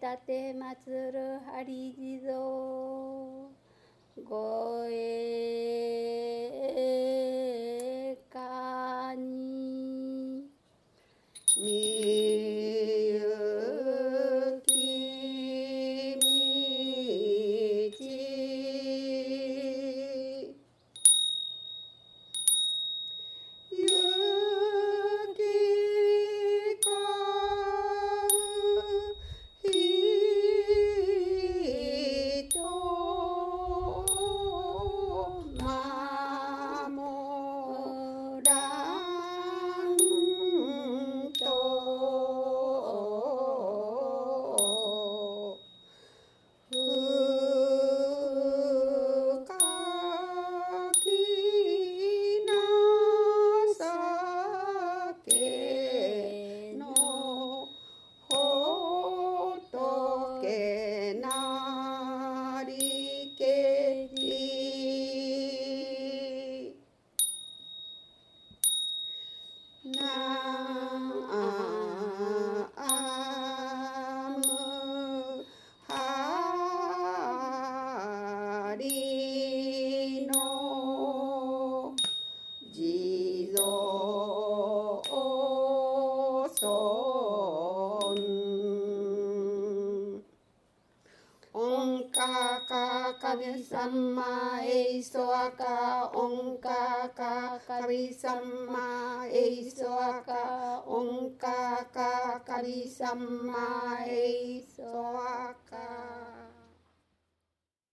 立て祭る針地蔵ご栄華にみゆきみちゆきかうひとまもらんと深きな酒の仏なりけりなむはりの地蔵尊オンカカ神様エイソアカオンカカ神様エイソアカオンカカ神様エイソアカ